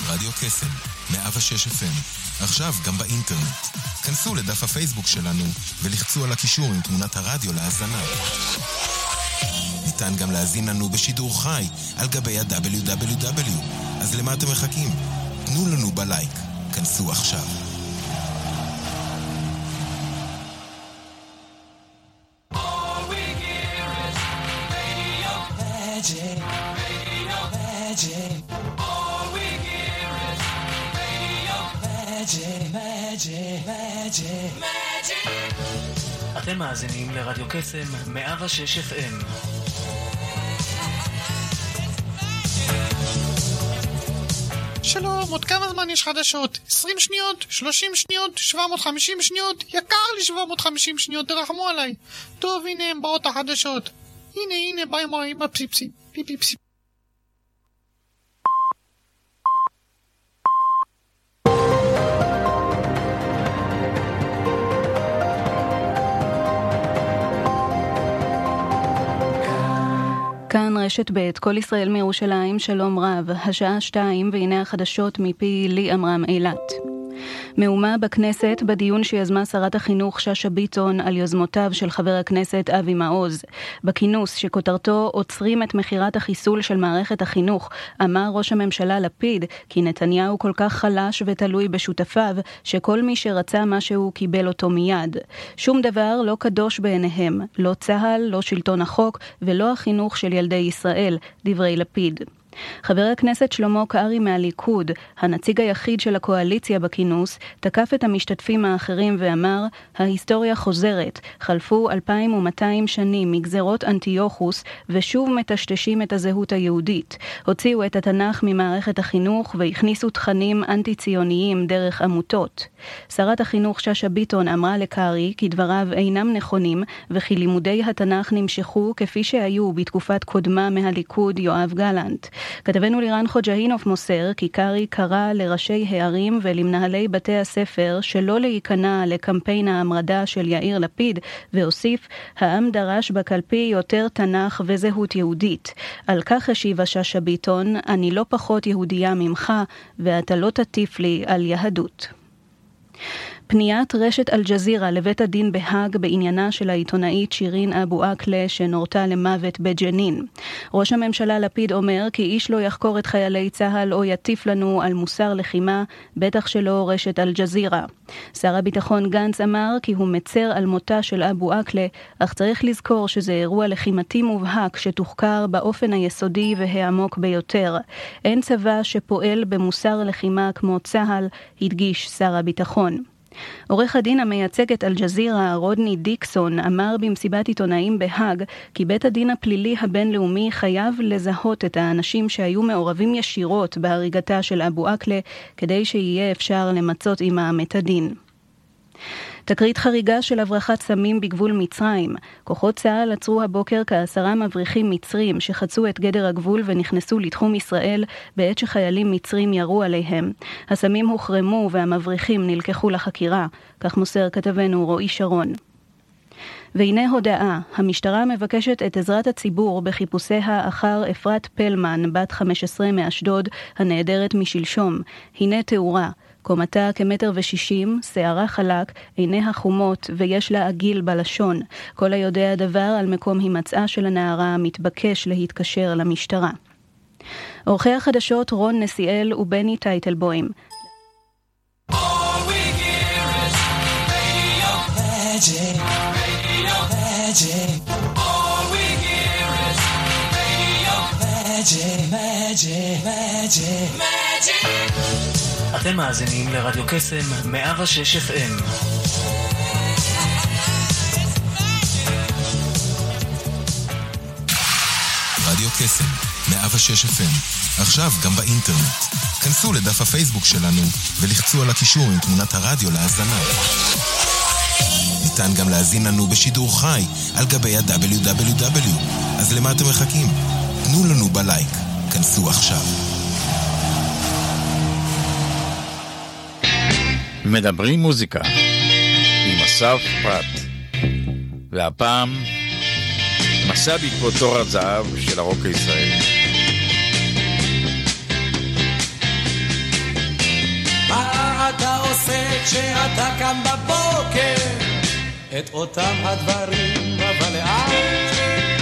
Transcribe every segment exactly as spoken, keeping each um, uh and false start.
רדיו קסם, מאה ושש אף אם, עכשיו גם באינטרנט. כנסו לדף הפייסבוק שלנו ולחצו על הקישור עם תמונת הרדיו להאזנה. ניתן גם להזין לנו בשידור חי על גבי ה-דאבליו דאבליו דאבליו. אז למה אתם מחכים? תנו לנו בלייק. כנסו עכשיו. Magic, radio, magic. All we hear is radio, magic, magic, magic, magic. אתם מאזינים לרדיו קסם מאה ושש אף אם. שלום, עוד כמה זמן יש חדשות? עשרים שניות? שלושים שניות? שבע מאות וחמישים שניות? יקר לי שבע מאות וחמישים שניות, תרחמו עליי. טוב, הנה הם באות החדשות. הנה, הנה, ביי מוי, בפסיפסים, פיפיפסים. כאן רשת ב' כל ישראל מירושלים, שלום רב, השעה שתיים והנה החדשות מפי לי אמרם אילת. מהומה בכנסת בדיון שיזמה שרת החינוך שאשא ביטון על יוזמותיו של חבר הכנסת אבי מעוז. בכינוס שכותרתו עוצרים את מחירת החיסול של מערכת החינוך, אמר ראש הממשלה לפיד כי נתניהו כל כך חלש ותלוי בשותפיו שכל מי שרצה משהו קיבל אותו מיד. שום דבר לא קדוש בעיניהם, לא צהל, לא שלטון החוק ולא החינוך של ילדי ישראל, דברי לפיד. חבר הכנסת שלמה קרעי מהליכוד, הנציג היחיד של הקואליציה בכינוס, תקף את המשתתפים האחרים ואמר, ההיסטוריה חוזרת, חלפו אלפיים ומאתיים שנים מגזרות אנטיוכוס ושוב מטשטשים את הזהות היהודית. הוציאו את התנ"ך ממערכת החינוך והכניסו תכנים אנטי-ציוניים דרך עמותות. שרת החינוך שאשא ביטון אמרה לקרעי כי דבריו אינם נכונים וכי לימודי התנ"ך נמשכו כפי שהיו בתקופת קודמה מהליכוד יואב גלנט. כתבנו לירן חוג'הינוף מוסר כי קרעי קרא לראשי הערים ולמנהלי בתי הספר שלא להיכנע לקמפיין ההמרדה של יאיר לפיד, והוסיף, העם דרש בקלפי יותר תנ"ך וזהות יהודית. על כך השיבה שאשא ביטון, אני לא פחות יהודייה ממך ואתה לא תטיף לי על יהדות. פניית רשת אל-ג'זירה לבית הדין בהאג בעניינה של העיתונאית שירין אבו אקלה שנורתה למוות בג'נין. ראש הממשלה לפיד אומר כי איש לא יחקור את חיילי צהל או יטיף לנו על מוסר לחימה, בטח שלא רשת אל-ג'זירה. שר הביטחון גנץ אמר כי הוא מצר על מותה של אבו אקלה, אך צריך לזכור שזה אירוע לחימתי מובהק שתוחקר באופן היסודי והעמוק ביותר. אין צבא שפועל במוסר לחימה כמו צהל, הדגיש שר הביטחון. עורך הדין המייצג את אל-ג'זירה, רודני דיקסון, אמר במסיבת עיתונאים בהאג כי בית הדין הפלילי הבינלאומי חייב לזהות את האנשים שהיו מעורבים ישירות בהריגתה של אבו אקלה כדי שיהיה אפשר למצות עמם את הדין. תקרית חריגה של הברחת סמים בגבול מצרים. כוחות צה"ל עצרו הבוקר כעשרה מבריחים מצרים שחצו את גדר הגבול ונכנסו לתחום ישראל בעת שחיילים מצרים ירו עליהם. הסמים הוחרמו והמבריחים נלקחו לחקירה, כך מוסר כתבנו רועי שרון. והנה הודעה, המשטרה מבקשת את עזרת הציבור בחיפושיה אחר אפרת פלמן, בת חמש עשרה מאשדוד, הנעדרת משלשום. הנה תאורה. קומתה כמטר ושישים, שערה חלק, עיניה חומות ויש לה עגיל בלשון. כל היודע דבר על מקום הימצאה של הנערה מתבקש להתקשר למשטרה. עורכי החדשות רון נסיאל ובני טייטלבוים. All we hear is radio, magic, radio, magic. All we hear is radio, magic, magic, magic, magic. אתם מאזינים לרדיו קסם מאה ושש אף אם. רדיו קסם, מאה ושש אף אם, עכשיו גם באינטרנט. כנסו לדף הפייסבוק שלנו ולחצו על הקישור עם תמונת הרדיו להאזנה. ניתן גם להזין לנו בשידור חי על גבי ה-דאבליו דאבליו דאבליו. אז למה אתם מחכים? תנו לנו בלייק. כנסו עכשיו. מדברים מוזיקה עם אסף פרט, והפעם מסע בעקבות תור הזהב של הרוק הישראלי. עושה כשאתה קם בבוקר? את אותם הדברים, אבל לאט.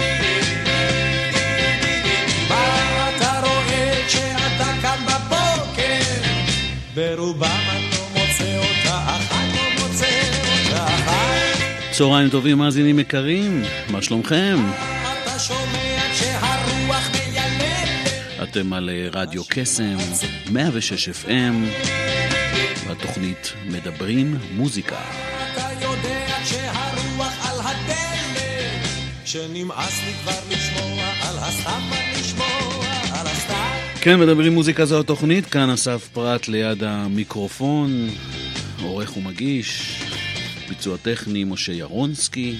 מה אתה רואה כשאתה קם בבוקר? ברובם אני לא מוצא אותה אחת, לא מוצא אותה אחת. צהריים טובים מאזינים יקרים, מה שלומכם? אתה שומע כשהרוח מיילדת. אתם על רדיו קסם מאה ושש אף אם והתוכנית מדברים מוזיקה. אתה יודע כשהרוח על הדלת, שנמאס לי כבר לשמוע על הסתם, לשמוע על הסתם. כן, מדברים מוזיקה זו התוכנית, כאן אסף פרט ליד המיקרופון, עורך ומגיש, ביצוע טכני משה ירונסקי.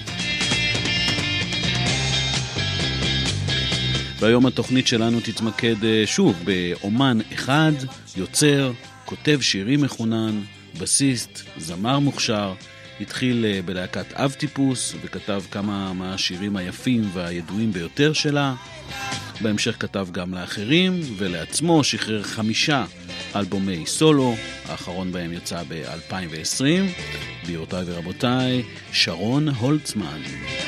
והיום התוכנית שלנו תתמקד שוב באומן אחד, יוצר, כותב שירים מחונן, בסיסט, זמר מוכשר. התחיל בלהקת אב טיפוס וכתב כמה מהשירים היפים והידועים ביותר שלה. בהמשך כתב גם לאחרים ולעצמו, שחרר חמישה אלבומי סולו, האחרון בהם יצא ב-אלפיים ועשרים. גבירותיי ורבותיי, שרון הולצמן.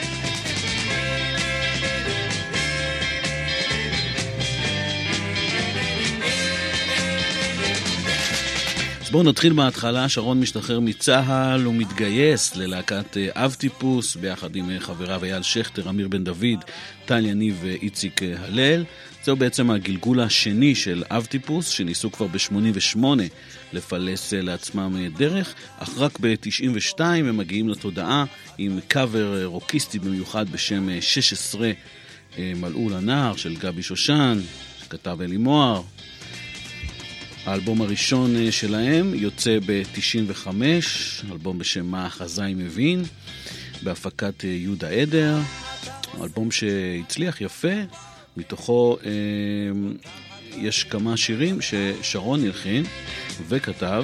אז בואו נתחיל מההתחלה. שרון משתחרר מצהל ומתגייס ללהקת אב טיפוס ביחד עם חבריו אייל שכטר, אמיר בן דוד, טל יניב ואיציק הלל. זהו בעצם הגלגול השני של אב טיפוס, שניסו כבר ב-שמונים ושמונה לפלס לעצמם דרך, אך רק ב-תשעים ושתיים הם מגיעים לתודעה עם קאבר רוקיסטי במיוחד בשם שש עשרה מלאו לנער של גבי שושן, שכתב אלי מוהר. האלבום הראשון שלהם יוצא ב-תשעים וחמש, אלבום בשם מה החזאי מבין, בהפקת יהודה עדר, אלבום שהצליח יפה. מתוכו אה, יש כמה שירים ששרון הלחין וכתב.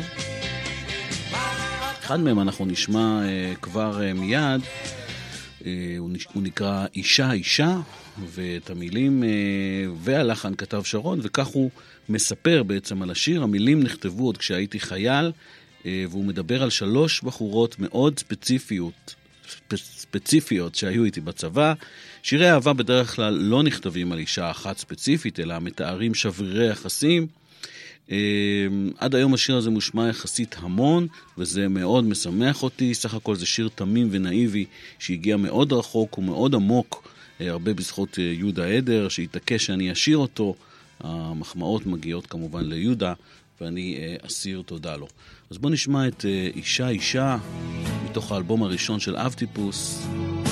אחד מהם אנחנו נשמע אה, כבר אה, מיד, אה, הוא, הוא נקרא אישה אישה, ואת המילים אה, והלחן כתב שרון, וכך הוא מספר בעצם על השיר. המילים נכתבו עוד כשהייתי חייל, אה, והוא מדבר על שלוש בחורות מאוד ספציפיות, ספציפיות שהיו איתי בצבא. שירי אהבה בדרך כלל לא נכתבים על אישה אחת ספציפית, אלא מתארים שברירי יחסים. עד היום השיר הזה מושמע יחסית המון, וזה מאוד משמח אותי. סך הכל זה שיר תמים ונאיבי שהגיע מאוד רחוק ומאוד עמוק, הרבה בזכות יהודה עדר שהתעקש שאני אשיר אותו. המחמאות מגיעות כמובן ליהודה, ואני אסיר תודה לו. אז בוא נשמע את אישה אישה מתוך האלבום הראשון של אב טיפוס.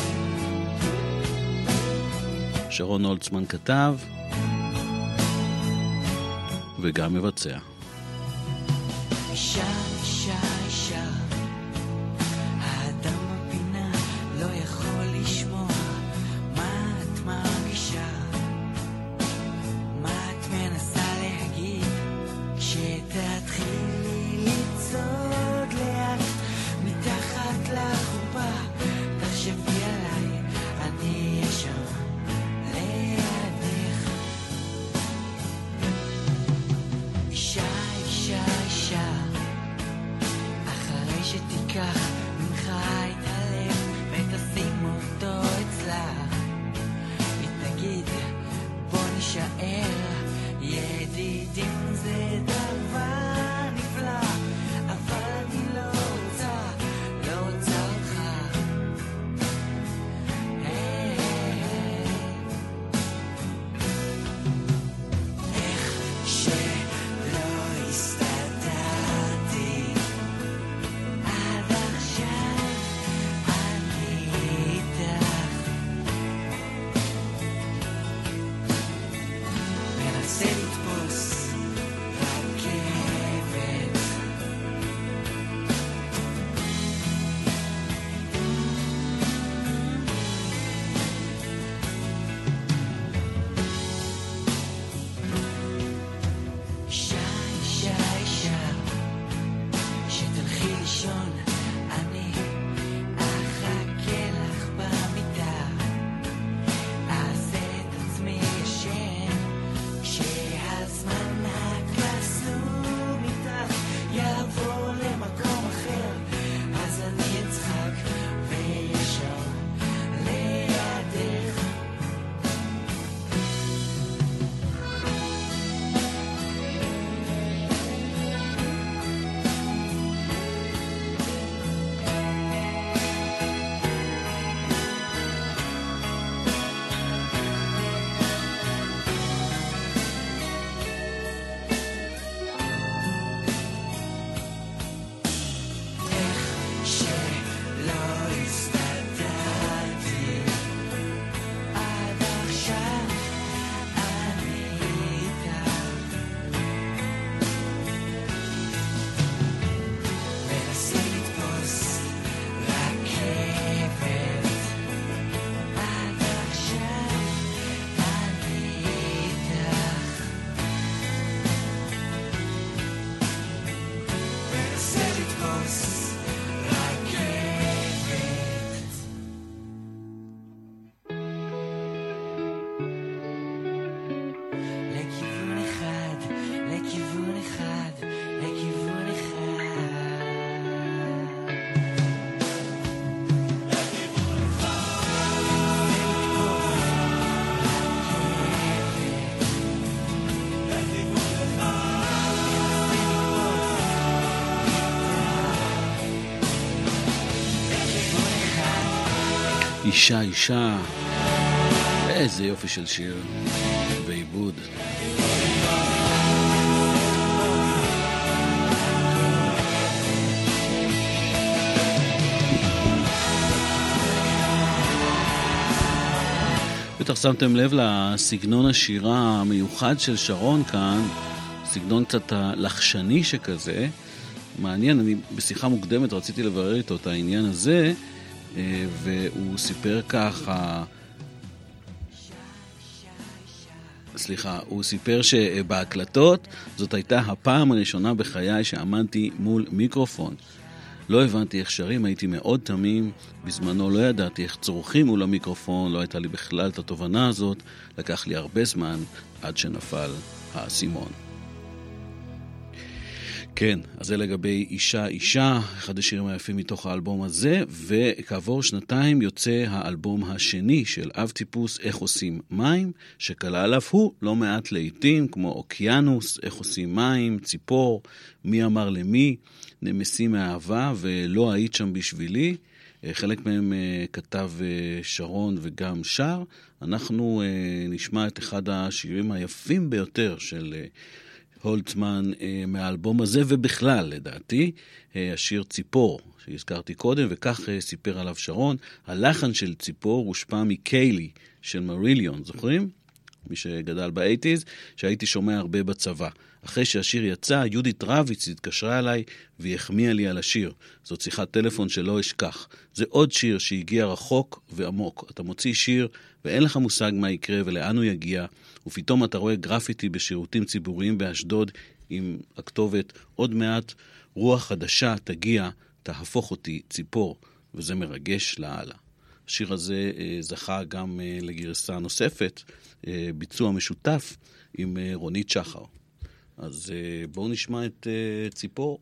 שרון הולצמן כתב וגם מבצע. אישה, אישה, אישה, האדם בפינה לא יכול לשמוע מה את מרגישה, מה את מנסה להגיד כשתתחילי לצעוד לאט מתחת לחופה. תחשבי עליי, אני אהיה שם לידך. אישה, אישה, אישה, אישה אישה, איזה יופי של שיר ועיבוד. בטח שמתם לב לסגנון השירה המיוחד של שרון כאן, סגנון קצת לחשני שכזה, מעניין. אני בשיחה מוקדמת רציתי לברר איתו את העניין הזה, והוא סיפר ככה, סליחה, הוא סיפר שבהקלטות זאת הייתה הפעם הראשונה בחיי שעמדתי מול מיקרופון. לא הבנתי איך שרים, הייתי מאוד תמים, בזמנו לא ידעתי איך צורכים מול המיקרופון, לא הייתה לי בכלל את התובנה הזאת, לקח לי הרבה זמן עד שנפל האסימון. כן, אז זה לגבי אישה אישה, אחד השירים היפים מתוך האלבום הזה, וכעבור שנתיים יוצא האלבום השני של אב טיפוס איך עושים מים, שכלל אף הוא לא מעט לעיתים, כמו אוקיינוס, איך עושים מים, ציפור, מי אמר למי, נמסים מאהבה ולא היית שם בשבילי, חלק מהם כתב שרון וגם שר. אנחנו נשמע את אחד השירים היפים ביותר של הולצמן מהאלבום הזה, ובכלל לדעתי השיר ציפור שהזכרתי קודם, וכך סיפר עליו שרון. הלחן של ציפור הושפע מקיילי של מריליון, זוכרים? מי שגדל ב-שמונים, שהייתי שומע הרבה בצבא. אחרי שהשיר יצא, יהודית רביץ התקשרה אליי והחמיאה לי על השיר. זאת שיחת טלפון שלא אשכח. זה עוד שיר שהגיע רחוק ועמוק. אתה מוציא שיר ואין לך מושג מה יקרה ולאן הוא יגיע, ופתאום אתה רואה גרפיטי בשירותים ציבוריים באשדוד עם הכתובת עוד מעט רוח חדשה תגיע, תהפוך אותי ציפור, וזה מרגש לעלה. השיר הזה זכה גם לגרסה נוספת, ביצוע משותף עם רונית שחר. אז בואו נשמע את ציפור.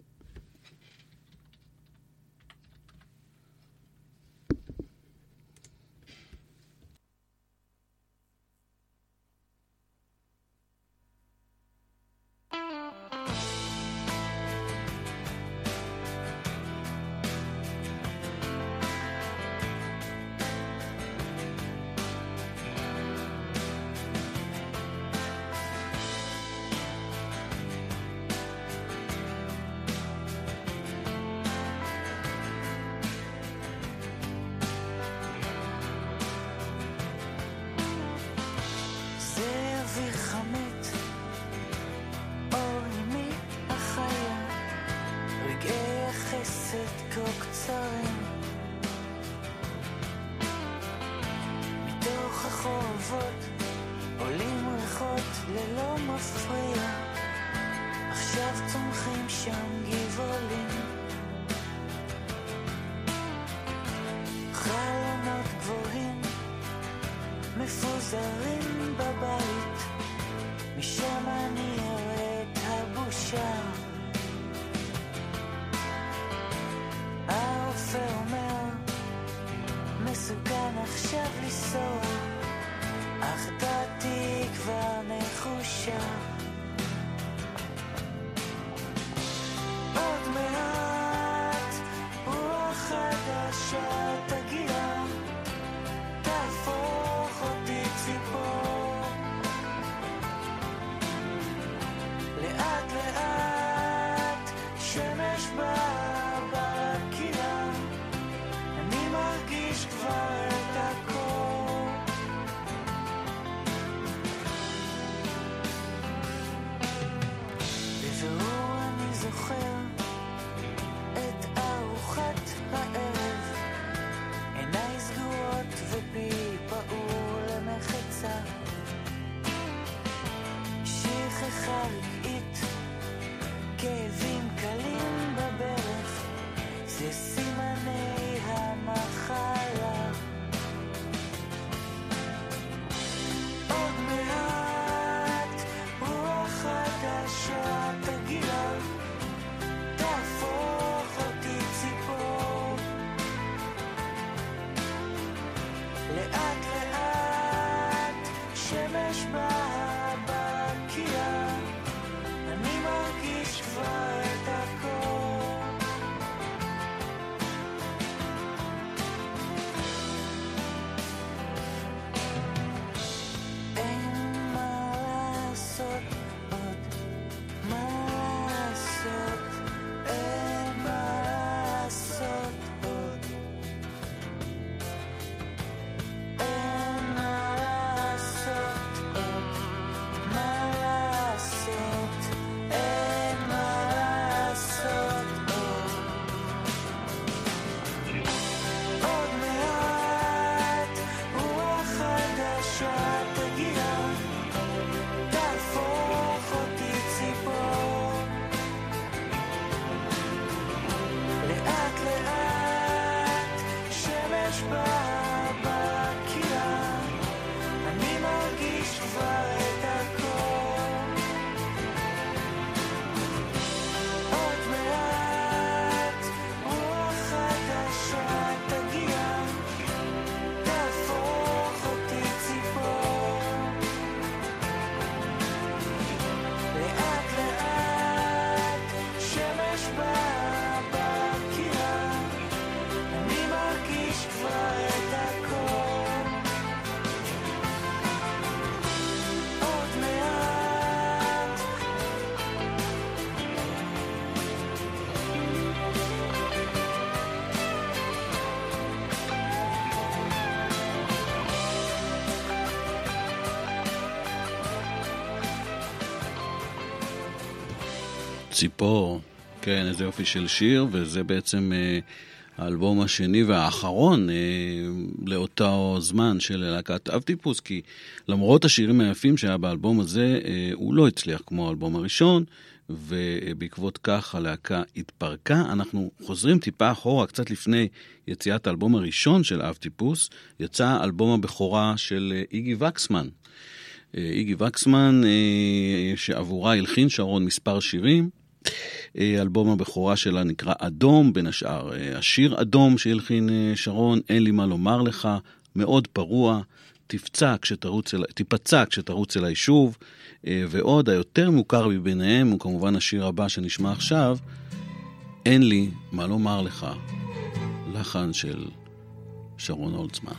ציפור, כן, איזה יופי של שיר, וזה בעצם אה, האלבום השני והאחרון אה, לאותו זמן של להקת אבטיפוס, כי למרות השירים היפים שהיה באלבום הזה, אה, הוא לא הצליח כמו האלבום הראשון, ובעקבות כך הלהקה התפרקה. אנחנו חוזרים טיפה אחורה, קצת לפני יציאת האלבום הראשון של אבטיפוס, יצא אלבום הבכורה של אה, איגי וקסמן. איגי וקסמן, שעבורה הלחין שרון מספר שירים. אלבום הבכורה שלה נקרא אדום, בין השאר השיר אדום שהלחין שרון, אין לי מה לומר לך, מאוד פרוע, תפצע כשתרוץ אל, תפצע כשתרוץ אל היישוב, ועוד היותר מוכר מביניהם הוא כמובן השיר הבא שנשמע עכשיו, אין לי מה לומר לך, לחן של שרון הולצמן.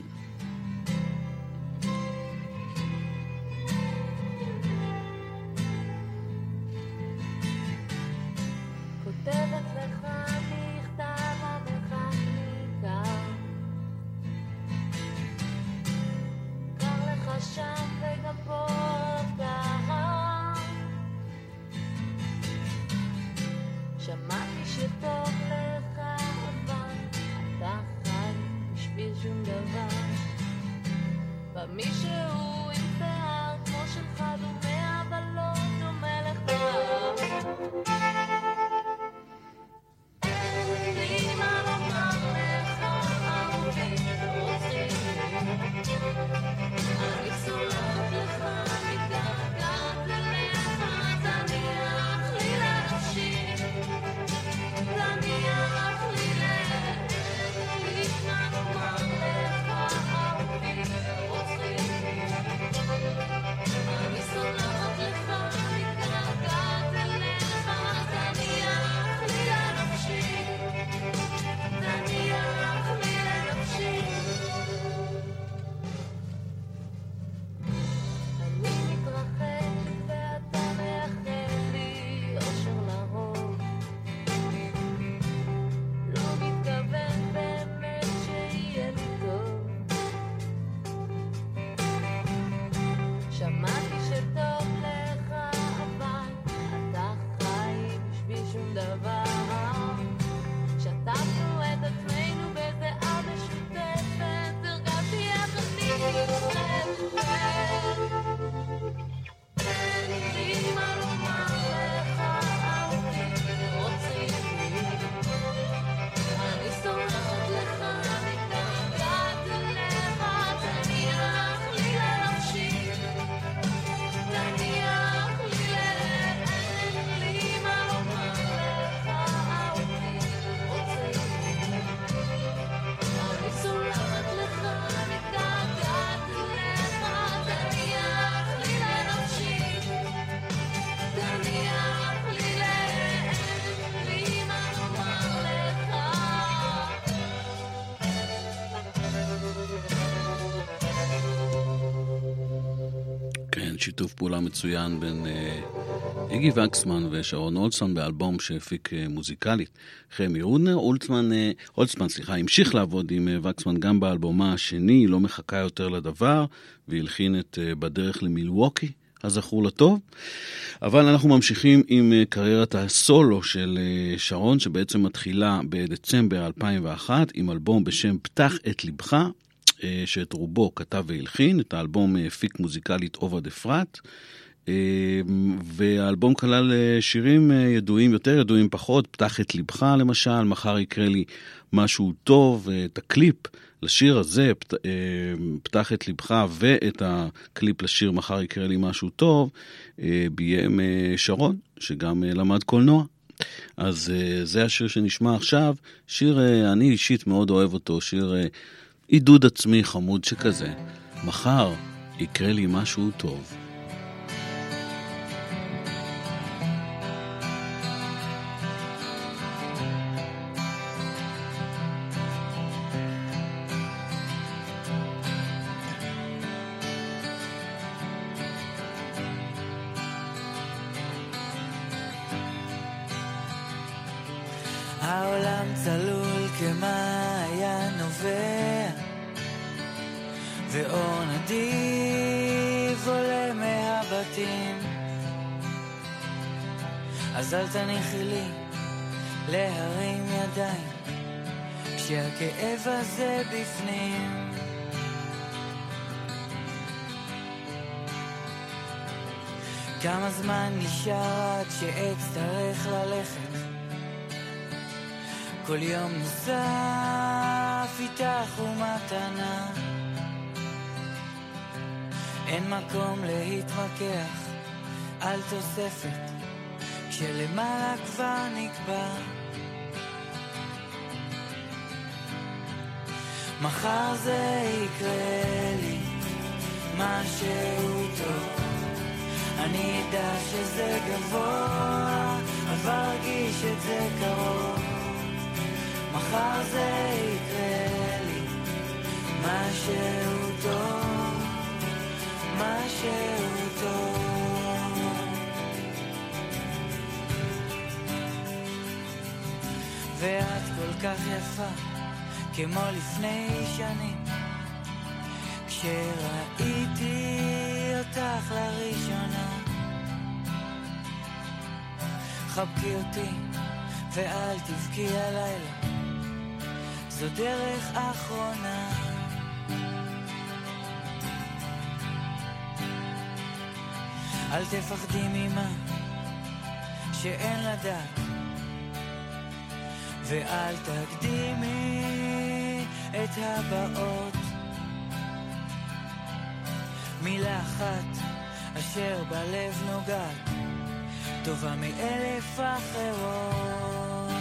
שיתוף פעולה מצוין בין איגי וקסמן ושרון הולצמן באלבום שהפיק מוזיקלית. חמי רודנר, הולצמן, הולצמן, סליחה, המשיך לעבוד עם וקסמן גם באלבומה השני, לא מחכה יותר לדבר, והלחין את בדרך למילווקי, הזכור לטוב. אבל אנחנו ממשיכים עם קריירת הסולו של שרון, שבעצם מתחילה בדצמבר אלפיים ואחת, עם אלבום בשם פתח את לבך, שאת רובו כתב והלחין, את האלבום הפיק מוזיקלית עובד אפרת, והאלבום כלל שירים ידועים יותר, ידועים פחות, פתח את לבך למשל, מחר יקרה לי משהו טוב, את הקליפ לשיר הזה, פתח את לבך, ואת הקליפ לשיר מחר יקרה לי משהו טוב, ביים שרון, שגם למד קולנוע. אז זה השיר שנשמע עכשיו, שיר, אני אישית מאוד אוהב אותו, שיר עידוד עצמי חמוד שכזה, מחר יקרה לי משהו טוב. העולם צלול כמעיין נובע ואור נדיב עולה מהבתים, אז אל תניחי לי להרים ידיים כשהכאב הזה בפנים. כמה זמן נשאר עד שאצטרך ללכת, כל יום נוסף איתך ומתנה, אין מקום להתמקח על תוספת כשלמעלה כבר נקבע. מחר זה יקרה לי משהו טוב, אני אדע שזה גבוה, אבל ארגיש את זה קרוב. מחר זה יקרה לי משהו טוב, משהו טוב. ואת כל כך יפה כמו לפני שנים, כשראיתי אותך לראשונה. חבקי אותי ואל תבכי הלילה, זו דרך אחרונה. אל תפחדי ממה שאין לדעת, ואל תקדימי את הבאות. מילה אחת אשר בלב נוגעת טובה מאלף אחרות.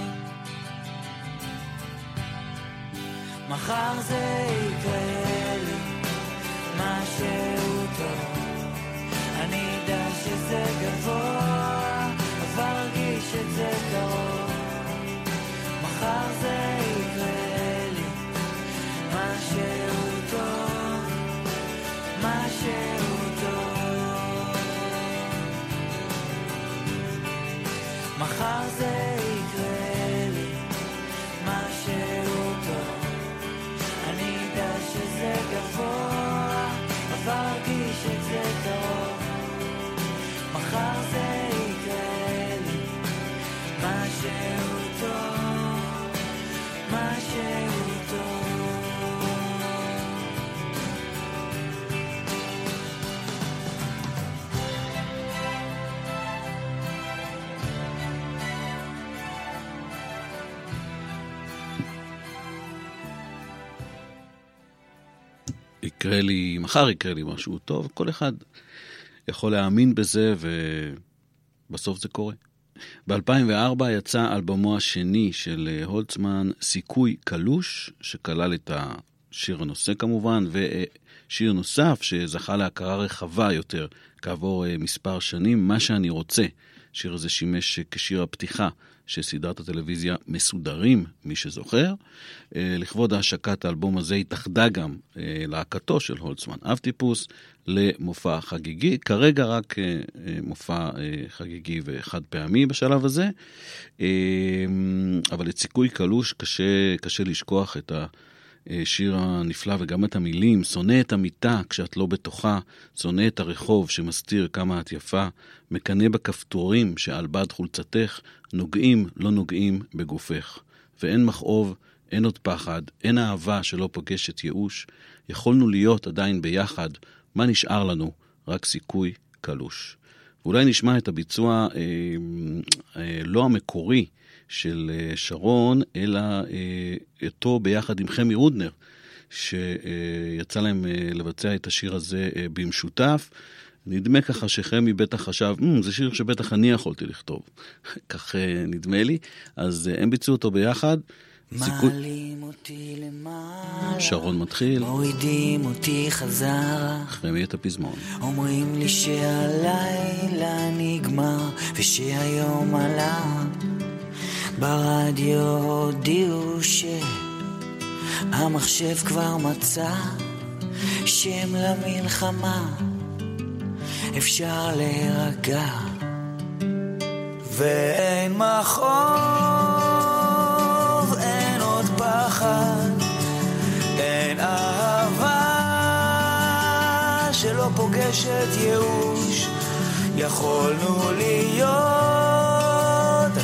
מחר זה יקרה לי משהו טוב, אני אדע שזה גבוה, אבל ארגיש את זה קרוב. מחר זה יקרה לי משהו טוב, משהו טוב. מחר זה יקרה לי משהו טוב, אני אדע שזה גבוה, אבל ארגיש את זה טוב. מחר זה יקרה לי משהו טוב, משהו טוב. יקרה לי, מחר יקרה לי משהו טוב, כל אחד יכול להאמין בזה ובסוף זה קורה. ב-אלפיים וארבע יצא אלבומו השני של הולצמן, סיכוי קלוש, שכלל את השיר הנושא כמובן, ושיר נוסף שזכה להכרה רחבה יותר כעבור מספר שנים, מה שאני רוצה. שיר הזה שימש כשיר הפתיחה של סדרת הטלוויזיה מסודרים, מי שזוכר. לכבוד ההשקת האלבום הזה התאחדה גם להקתו של הולצמן אבטיפוס למופע חגיגי, כרגע רק מופע חגיגי וחד פעמי בשלב הזה, אבל את סיכוי קלוש קשה, קשה לשכוח את השיר הנפלא וגם את המילים. שונא את המיטה כשאת לא בתוכה, שונא את הרחוב שמסתיר כמה את יפה, מקנה בכפתורים שעל בד חולצתך, נוגעים לא נוגעים בגופך, ואין מכאוב, אין עוד פחד, אין אהבה שלא פוגשת ייאוש, יכולנו להיות עדיין ביחד, מה נשאר לנו? רק סיכוי קלוש. ואולי נשמע את הביצוע אה, אה, לא המקורי של אה, שרון, אלא אה, אותו ביחד עם חמי רודנר, שיצא להם אה, לבצע את השיר הזה אה, במשותף. נדמה ככה שחמי בטח חשב, זה שיר שבטח אני יכולתי לכתוב. כך אה, נדמה לי. אז אה, הם ביצעו אותו ביחד. מעלים אותי למעלה, שרון מתחיל, מורידים אותי חזרה, חמי את הפזמון. אומרים לי שהלילה נגמר ושהיום עלה, ברדיו הודיעו שהמחשב כבר מצא שם למלחמה, אפשר להירגע ואין מחוב, אין עוד פחד, אין אהבה שלא פוגשת ייאוש, יכולנו להיות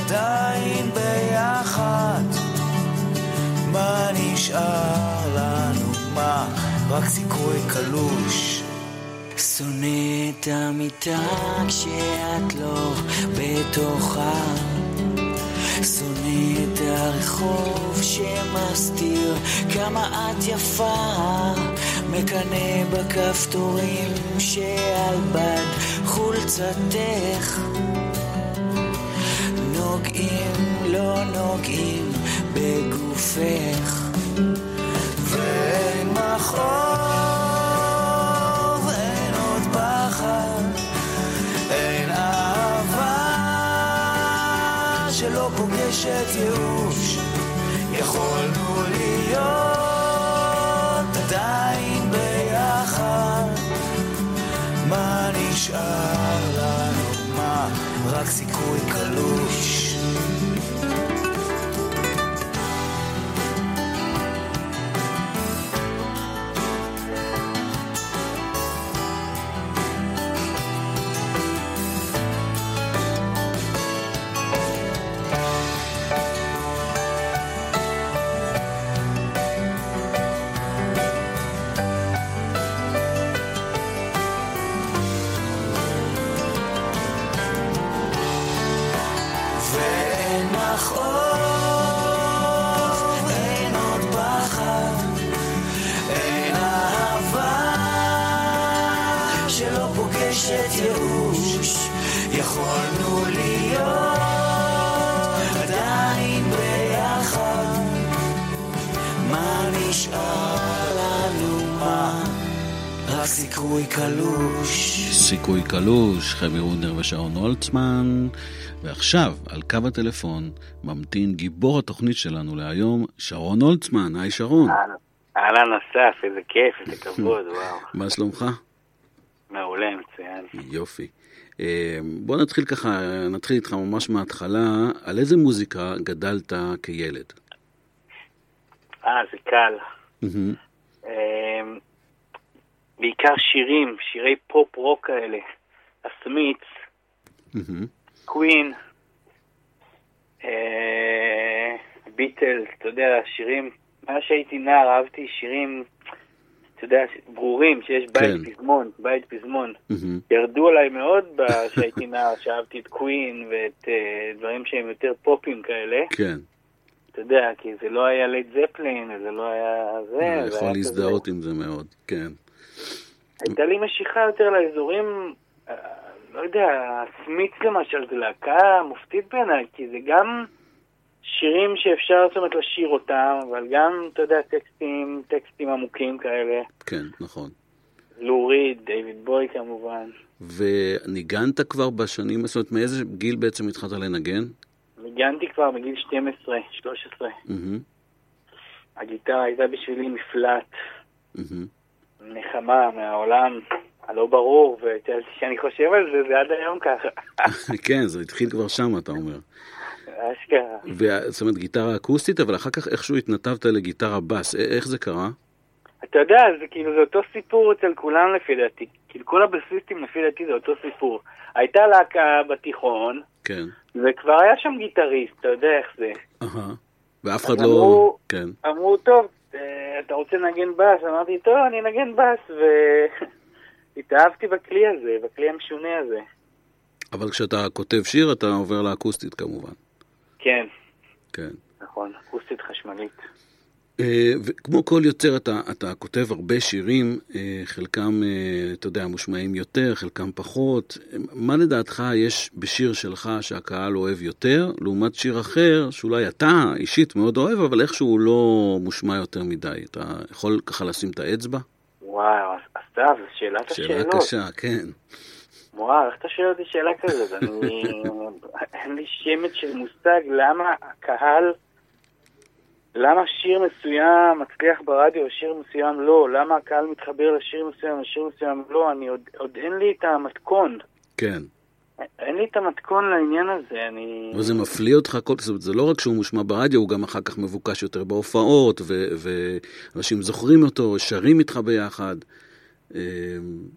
עדיין ביחד, מה נשאר לנו, מה, רק סיכוי קלוש. שונא את המיטה כשאת לא בתוכה, שונא את הרחוב שמסתיר כמה את יפה, מקנה בכפתורים שעל בד חולצתך, נוגעים לא נוגעים בגופך, ואין מחוב, אין עוד פחד, אין אהבה שלא פוגשת ייאוש. יכולנו להיות עדיין ביחד, מה נשאר לנו, מה, רק סיכוי קלוש. יכולנו להיות עדיין ביחד, מה נשאר לנו, מה, רק סיכוי קלוש. סיכוי קלוש, חמי רודנר ושרון הולצמן. ועכשיו, על קו הטלפון, ממתין גיבור התוכנית שלנו להיום, שרון הולצמן. היי שרון. אהלן אסף, איזה כיף, איזה כבוד, וואו. מה שלומך? מעולה, מצוין. יופי. בוא נתחיל ככה, נתחיל איתך ממש מההתחלה. על איזה מוזיקה גדלת כילד? אה, זה קל. בעיקר שירים, שירי פופ רוק כאלה. הסמיץ, קווין, ביטלס, אתה יודע, שירים, מה שהייתי נער, אהבתי שירים, אתה יודע, ברורים, שיש בית פזמון, בית פזמון. ירדו עליי מאוד שהייתי נער, שאהבתי את קווין ואת דברים שהם יותר פופים כאלה. כן. אתה יודע, כי זה לא היה לייד זפלין, זה לא היה זה. אני יכול להזדהות עם זה מאוד, כן. הייתה לי משיכה יותר לאזורים, לא יודע, סמיץ למשל, זה להקה מופתית בעיניי, כי זה גם שירים שאפשר זאת אומרת לשיר אותם, אבל גם, אתה יודע, טקסטים, טקסטים עמוקים כאלה. כן, נכון. לוריד, דיוויד בוי כמובן. וניגנת כבר בשנים, זאת אומרת, מאיזה גיל בעצם התחלת לנגן? ניגנתי כבר בגיל שתים עשרה, שלוש עשרה. הגיטרה הייתה בשבילי מפלט. נחמה מהעולם הלא ברור, וכשאני חושב על זה, זה עד היום ככה. כן, זה התחיל כבר שם, אתה אומר. אשכרה. זאת אומרת, גיטרה אקוסטית, אבל אחר כך איכשהו התנתבת לגיטרה בס. איך זה קרה? אתה יודע, זה כאילו, זה אותו סיפור אצל כולם לפי דעתי. כאילו, כל הבסיסטים לפי דעתי זה אותו סיפור. הייתה להקה בתיכון, כן. וכבר היה שם גיטריסט, אתה יודע איך זה. אהה. ואף אחד לא... כן. אמרו, טוב, אתה רוצה לנגן בס? אמרתי, טוב, אני נגן בס, והתאהבתי בכלי הזה, בכלי המשונה הזה. אבל כשאתה כותב שיר, אתה עובר לאקוסטית כמובן. כן. כן. נכון, אקוסטית חשמלית. וכמו כל יוצר, אתה, אתה כותב הרבה שירים, חלקם, אתה יודע, מושמעים יותר, חלקם פחות. מה לדעתך יש בשיר שלך שהקהל אוהב יותר, לעומת שיר אחר, שאולי אתה אישית מאוד אוהב, אבל איכשהו הוא לא מושמע יותר מדי? אתה יכול ככה לשים את האצבע? וואו, אסף, שאלת השאלות. שאלה קשה, כן. וואו, איך אתה שואל אותי שאלה כזאת? אני... אין לי שמץ של מושג למה הקהל... למה שיר מסוים מצליח ברדיו, שיר מסוים לא? למה הקהל מתחבר לשיר מסוים, לשיר מסוים לא? אני עוד, עוד אין לי את המתכון. כן. אין לי את המתכון לעניין הזה, אני... וזה מפליא אותך, כל... זה לא רק שהוא מושמע ברדיו, הוא גם אחר כך מבוקש יותר בהופעות, ו... ואנשים זוכרים אותו, שרים איתך ביחד. זה,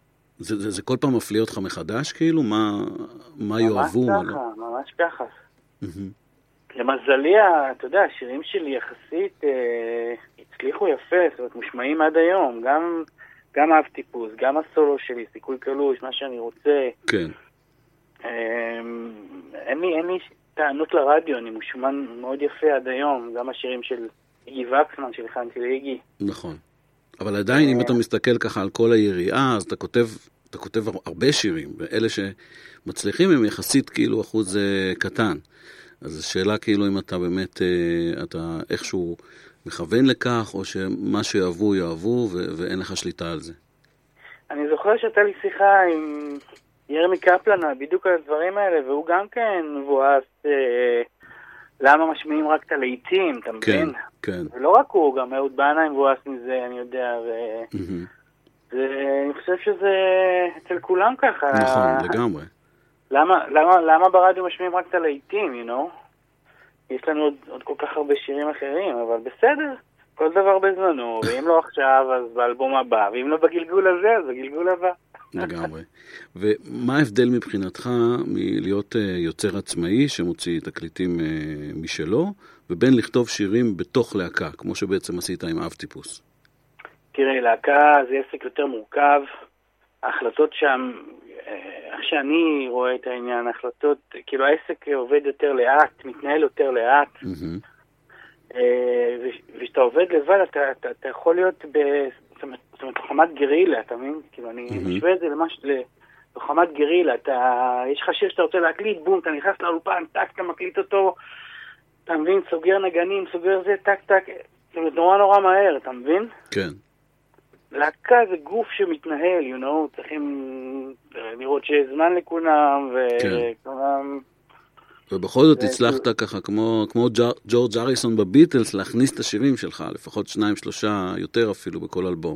זה, זה כל פעם מפליא אותך מחדש, כאילו? מה, מה יאהבו? ממש ככה, ממש ככה. למזלי, אתה יודע, השירים שלי יחסית אה, הצליחו יפה, זאת אומרת, מושמעים עד היום, גם, גם אהב טיפוס, גם הסולו שלי, סיכוי קלוש, מה שאני רוצה. כן. אה, אין לי, אין לי טענות לרדיו, אני מושמן מאוד יפה עד היום, גם השירים של איגי וקסמן, שלחנתי לאיגי. נכון. אבל עדיין, אם אתה מסתכל ככה על כל היריעה, אז אתה כותב, אתה כותב הרבה שירים, ואלה שמצליחים הם יחסית כאילו אחוז קטן. אז השאלה כאילו אם אתה באמת, אתה איכשהו מכוון לכך, או שמה שיאהבו יאהבו, ו- ואין לך שליטה על זה. אני זוכר שהייתה לי שיחה עם ירמי קפלן, בדיוק על הדברים האלה, והוא גם כן מבואס, אה, למה משמיעים רק את הלעיתים, אתה מבין? כן, כן. ולא רק הוא, גם אהוד בנאי מבואס מזה, אני יודע, ו... Mm-hmm. ואני חושב שזה אצל כולם ככה. נכון, לגמרי. למה, למה, למה ברדיו משמיעים רק את הלעיתים, you know? יש לנו עוד, עוד כל כך הרבה שירים אחרים, אבל בסדר, כל דבר בזמנו, ואם לא עכשיו, אז באלבום הבא, ואם לא בגלגול הזה, אז בגלגול הבא. לגמרי. ומה ההבדל מבחינתך מלהיות יוצר עצמאי שמוציא תקליטים משלו, ובין לכתוב שירים בתוך להקה, כמו שבעצם עשית עם אב טיפוס? תראה, להקה זה עסק יותר מורכב, ההחלטות שם, איך שאני רואה את העניין, ההחלטות, כאילו העסק עובד יותר לאט, מתנהל יותר לאט, וכשאתה עובד לבד, אתה, אתה יכול להיות ב... זאת אומרת, לוחמת גרילה, אתה מבין? כאילו, אני משווה את זה למש... ללוחמת גרילה, אתה... יש לך שיר שאתה רוצה להקליט, בום, אתה נכנס לאולפן, טק, אתה מקליט אותו, אתה מבין? סוגר נגנים, סוגר זה, טק, טק, זאת אומרת, נורא נורא מהר, אתה מבין? כן. להקה זה גוף שמתנהל, you know, צריכים לראות שיש זמן לכולם, וכולם... ובכל זאת הצלחת ככה, כמו, כמו ג'ורג' אריסון בביטלס, להכניס את השירים שלך, לפחות שניים, שלושה, יותר אפילו בכל אלבום.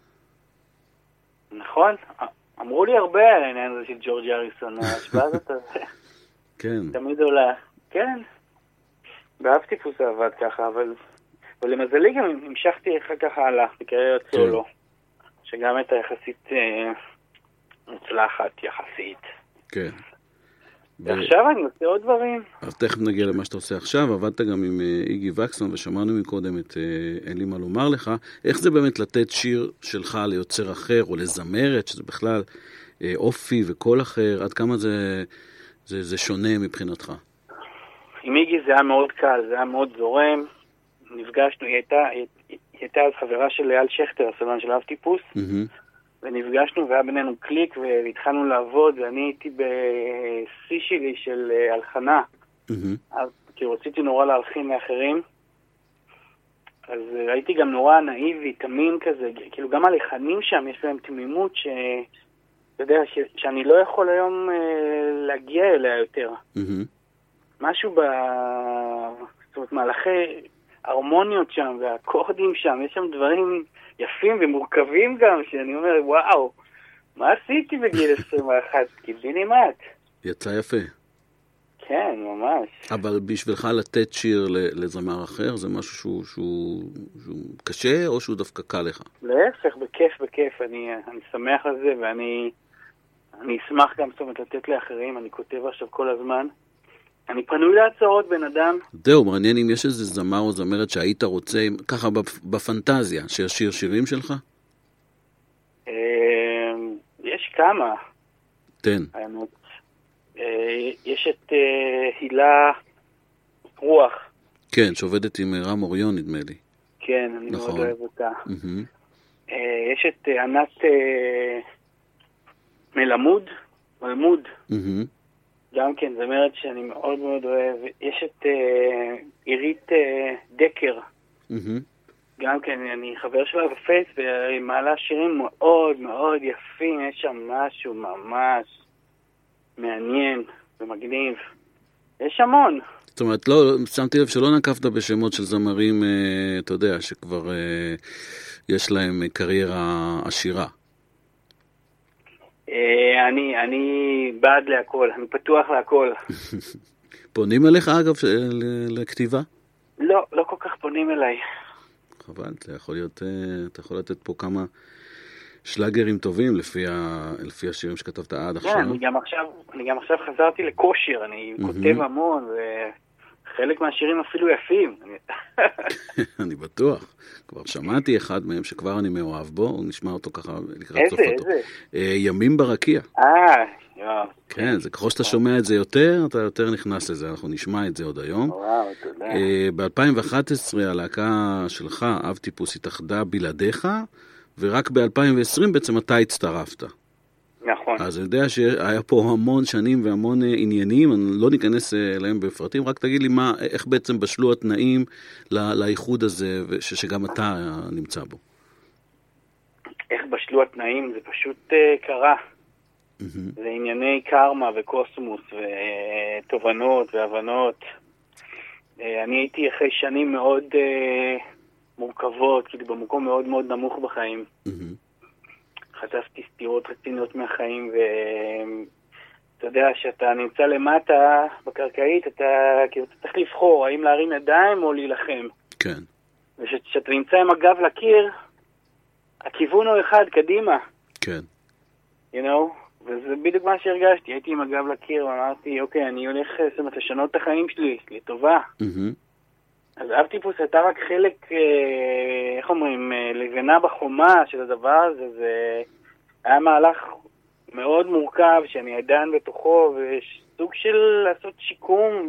נכון, אמרו לי הרבה על העניין הזה של ג'ורג' אריסון, ההשוואה הזאת הזה. כן. תמיד עולה. כן. באב טיפוס זה עבד ככה, אבל... ולמזלי גם המשכתי אחר כך הלאה, בקריירת סולו, שגם הייתה יחסית אה, מוצלחת, יחסית. כן. ועכשיו אני עושה עוד דברים. אז תכף נגיע למה שאתה עושה עכשיו. עבדת גם עם איגי וקסמן, ושמענו מקודם את אין לי מה לומר לך. איך זה באמת לתת שיר שלך ליוצר אחר, או לזמרת, שזה בכלל אופי וקול אחר? עד כמה זה, זה, זה שונה מבחינתך? עם איגי זה היה מאוד קל, זה היה מאוד זורם. נפגשנו, היא הייתה, היא הייתה אז חברה של אייל שכטר, הסולן של אב טיפוס. ונפגשנו והיה בינינו קליק והתחלנו לעבוד, ואני הייתי בשיא שלי של הלחנה. אז כי רציתי נורא להלחין לאחרים. אז הייתי גם נורא נאיבי, תמים כזה, כאילו גם הלחנים שם יש להם תמימות ש... אתה יודע, ש... שאני לא יכול היום uh, להגיע אליה יותר. משהו ב... זאת אומרת, מהלכי הרמוניות שם והקורדים שם, יש שם דברים יפים ומורכבים גם, שאני אומר, וואו, מה עשיתי בגיל עשרים ואחת? קיבינימט. יצא יפה. כן, ממש. אבל בשבילך לתת שיר לזמר אחר, זה משהו שהוא, שהוא, שהוא קשה, או שהוא דווקא קל לך? להפך, בכיף, בכיף. אני, אני שמח על זה, ואני אני אשמח גם, זאת אומרת, לתת לאחרים. אני כותב עכשיו כל הזמן. אני פנוי להצעות בן אדם. זהו, מעניין אם יש איזה זמר או זמרת שהיית רוצה, ככה בפנטזיה, שישיר שירים שלך? יש כמה. תן. האמת. יש את הילה רוח. כן, שעובדת עם רם אוריון, נדמה לי. כן, אני נכון. מאוד אוהב אותה. Mm-hmm. יש את ענת מלמוד, מלמוד. Mm-hmm. גם כן, זמרת שאני מאוד מאוד אוהב. יש את עירית דקר. Mm-hmm. גם כן, אני חבר שלה בפייס, והיא מעלה שירים מאוד מאוד יפים. יש שם משהו ממש מעניין ומגניב. יש המון. זאת אומרת, לא, שמתי לב שלא נקפת בשמות של זמרים, אתה יודע, שכבר יש להם קריירה עשירה. אני, אני בעד להכל, אני פתוח להכל. פונים אליך אגב לכתיבה? לא, לא כל כך פונים אליי. חבל, אתה יכול להיות, אתה יכול לתת פה כמה שלאגרים טובים לפי, ה... לפי השירים שכתבת עד עכשיו. כן, אני גם עכשיו, אני גם עכשיו חזרתי לכושר, אני כותב המון, וחלק מהשירים אפילו יפים. אני בטוח. כבר שמעתי אחד מהם שכבר אני מאוהב בו, הוא נשמע אותו ככה לקראת סוף אותו. איזה, איזה? ימים ברקיע. אה, יואו. כן, זה ככל שאתה שומע את זה יותר, אתה יותר נכנס לזה, אנחנו נשמע את זה עוד היום. וואו, תודה. ב-אלפיים ואחת עשרה הלהקה שלך, אב טיפוס, התאחדה בלעדיך, ורק ב-אלפיים ועשרים בעצם אתה הצטרפת. נכון. אז אני יודע שהיה פה המון שנים והמון עניינים, אני לא ניכנס אליהם בפרטים, רק תגיד לי מה, איך בעצם בשלו התנאים לאיחוד הזה, שגם אתה נמצא בו. איך בשלו התנאים? זה פשוט uh, קרה. Mm-hmm. זה ענייני קרמה וקוסמוס ותובנות והבנות. Uh, אני הייתי אחרי שנים מאוד uh, מורכבות, כאילו במקום מאוד מאוד נמוך בחיים. Mm-hmm. חטפתי סתירות רציניות מהחיים, ואתה יודע שאתה נמצא למטה בקרקעית, אתה כאילו אתה צריך לבחור האם להרים ידיים או להילחם. כן. וכשאתה נמצא עם הגב לקיר, הכיוון הוא אחד, קדימה. כן. You know? וזה בדיוק מה שהרגשתי. הייתי עם הגב לקיר ואמרתי, אוקיי, אני הולך זאת אומרת, לשנות את החיים שלי, לטובה. Mm-hmm. אז אב טיפוס הייתה רק חלק, איך אומרים, לבנה בחומה של הדבר הזה, זה היה מהלך מאוד מורכב שאני עדיין בתוכו, וסוג של לעשות שיקום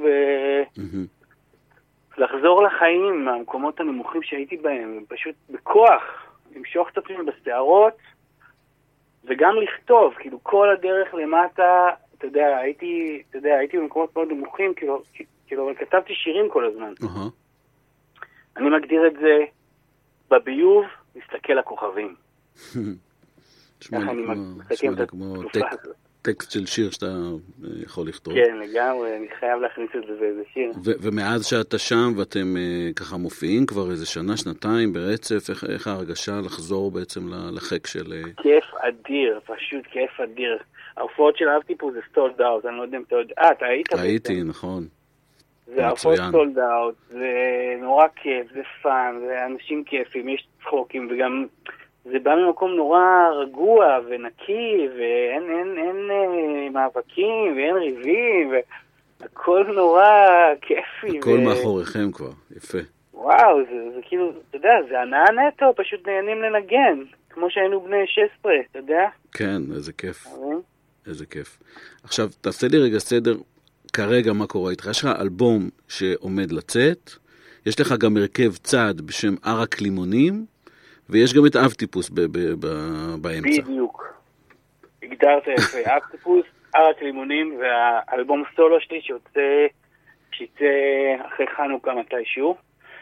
ולחזור לחיים מהמקומות הנמוכים שהייתי בהם, פשוט בכוח, למשוך את עצמי בסערות, וגם לכתוב, כאילו כל הדרך למטה, אתה יודע, הייתי, אתה יודע, הייתי במקומות מאוד נמוכים, כאילו, כאילו, אבל כתבתי שירים כל הזמן. אהה. אני מגדיר את זה בביוב, מסתכל לכוכבים. תשמע לי כמו טקסט של שיר שאתה יכול לכתוב. כן, לגמרי, אני חייב להכניס את זה באיזה שיר. ומאז שאתה שם ואתם ככה מופיעים כבר איזה שנה, שנתיים ברצף, איך ההרגשה לחזור בעצם לחק של... כיף אדיר, פשוט כיף אדיר. ההופעות של אב טיפוס זה סולד אאוט, אני לא יודע אם אתה יודע. אה, אתה היית בעצם? הייתי, נכון. זה ההופעות סולד אאוט, זה נורא כיף, זה פאן, זה אנשים כיפים, יש צחוקים, וגם זה בא ממקום נורא רגוע ונקי, ואין אין, אין, אין מאבקים, ואין ריבים, והכל נורא כיפי. הכל ו... מאחוריכם כבר, יפה. וואו, זה, זה כאילו, אתה יודע, זה הנאה נטו, פשוט נהנים לנגן, כמו שהיינו בני שש עשרה, אתה יודע? כן, איזה כיף. איזה כיף. עכשיו, תעשה לי רגע סדר, כרגע מה קורה איתך? יש לך אלבום שעומד לצאת, יש לך גם הרכב צד בשם ערק לימונים, ויש גם את אב טיפוס ב- ב- ב- באמצע. בדיוק. הגדרת יפה, אב טיפוס, ערק לימונים, והאלבום סולו שלי שיוצא, שיצא אחרי חנוכה מתישהו.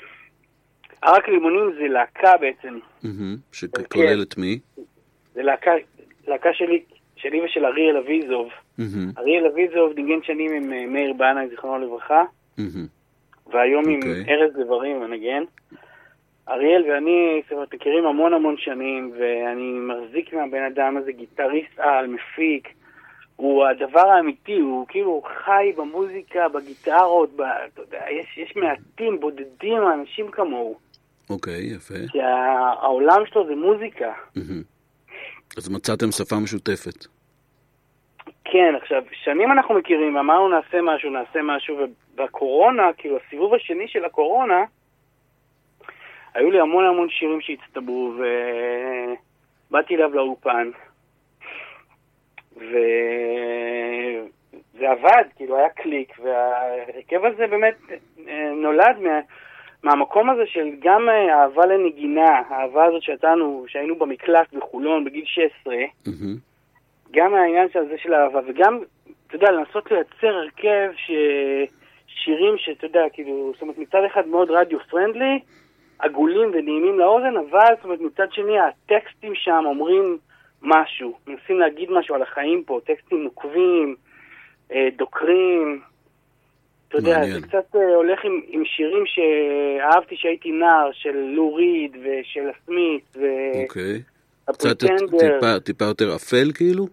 ערק לימונים זה להקה בעצם. שכולל את מי? זה להקה, להקה שלי, שלי ושל אריאל אביזוב. אריאל אביזוב ניגן שנים עם מאיר בנאי, זיכרונו לברכה, והיום עם ארז דברים הנגן. אריאל ואני, זאת אומרת, מכירים המון המון שנים, ואני מחזיק מהבן אדם הזה, גיטריסט על, מפיק. הוא הדבר האמיתי, הוא כאילו חי במוזיקה, בגיטרות, ב, אתה יודע, יש, יש מעטים, בודדים, אנשים כמוהו. אוקיי, יפה. כי העולם שלו זה מוזיקה. אז מצאתם שפה משותפת. כן, עכשיו, שנים אנחנו מכירים, אמרנו נעשה משהו, נעשה משהו, ובקורונה, כאילו הסיבוב השני של הקורונה, היו לי המון המון שירים שהצטברו, ובאתי אליו לאופן, וזה עבד, כאילו היה קליק, והרכב הזה באמת נולד מה... מהמקום הזה של גם אהבה לנגינה, האהבה הזאת שהתנו, שהיינו במקלט בחולון בגיל שש עשרה, mm-hmm. גם העניין של זה של האהבה, וגם, אתה יודע, לנסות לייצר הרכב ש... שירים שאתה יודע, כאילו, זאת אומרת, מצד אחד מאוד רדיו פרנדלי, עגולים ונעימים לאוזן, אבל, זאת אומרת, מצד שני, הטקסטים שם אומרים משהו, מנסים להגיד משהו על החיים פה, טקסטים נוקבים, דוקרים, אתה יודע, זה קצת הולך עם, עם שירים שאהבתי שהייתי נער, של לו ריד ושל הסמית, ו... אוקיי. קצת טיפה, טיפה יותר אפל כאילו?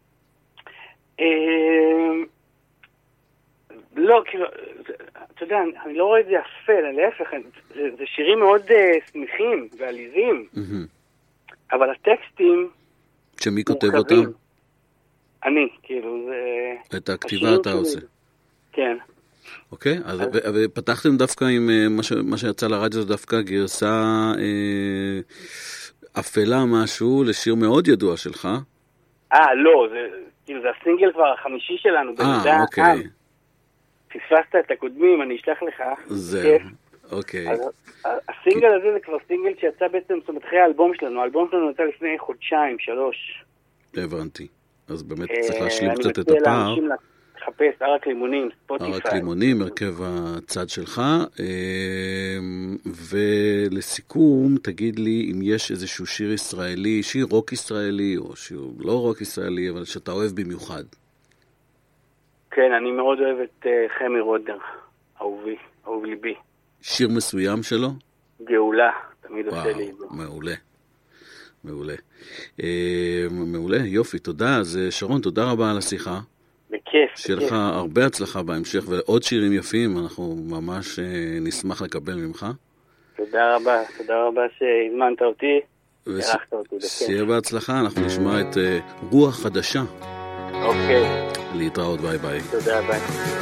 לא, כאילו, אתה יודע, אני לא רואה את זה אפל, להפך, זה שירים מאוד שמחים ועליזים, אבל הטקסטים שמי כותב מורכבים. אותם? אני, כאילו, זה... את הכתיבה השירים אתה שלי. עושה. כן. אוקיי, אז ו- ופתחתם דווקא עם אה, מה, ש- מה שיצא לרדיו, זה דווקא גרסה אה, אפלה משהו לשיר מאוד ידוע שלך. אה, לא, זה, כאילו, זה הסינגל כבר החמישי שלנו. אה, במידה, אוקיי. אה, פספסת את הקודמים, אני אשלח לך. זה, כיף. אוקיי. אז הסינגל הזה זה כבר סינגל שיצא בעצם, זאת אומרת, אחרי האלבום שלנו. האלבום שלנו יצא לפני חודשיים, שלוש. הבנתי. אז באמת אה, צריך להשלים אני קצת את מציע הפער. לאנשים לחפש ערק לימונים, ספוטיפיי. ערק לימונים, הרכב הצד שלך. אה, ולסיכום, תגיד לי אם יש איזשהו שיר ישראלי, שיר רוק ישראלי, או שיר לא רוק ישראלי, אבל שאתה אוהב במיוחד. כן, אני מאוד אוהב את uh, חמי רודנר, אהובי, אהוב ליבי. שיר מסוים שלו? גאולה, תמיד וואו, עושה לי את זה. מעולה. מעולה. אה, מעולה, יופי, תודה. אז אה, שרון, תודה רבה על השיחה. בכיף, שיהיה בכיף. לך הרבה הצלחה בהמשך, ועוד שירים יפים, אנחנו ממש אה, נשמח לקבל ממך. תודה רבה, תודה רבה שהזמנת אותי, וש- ערכת אותי, בכיף. שיהיה בהצלחה, אנחנו נשמע את אה, רוח חדשה. אוקיי, להתראות, ביי ביי. תודה, ביי.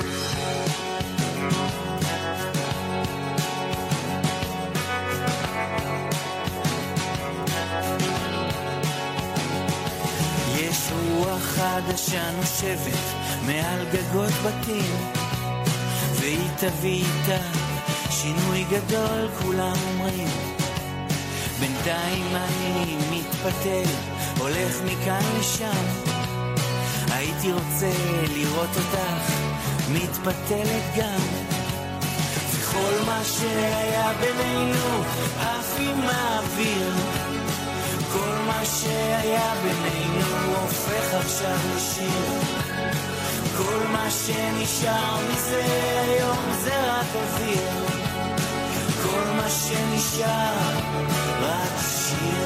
יש רוח חדשה נושבת מעל גגות בתים, והיא תביא איתה שינוי גדול, כולם אומרים. בינתיים אני מתפתל, הולך מכאן לשם, הייתי רוצה לראות אותך מתפתלת גם. וכל מה שהיה בינינו עף עם האוויר, כל מה שהיה בינינו הופך עכשיו לשיר. כל מה שנשאר מזה היום זה רק אוויר, כל מה שנשאר רק שיר.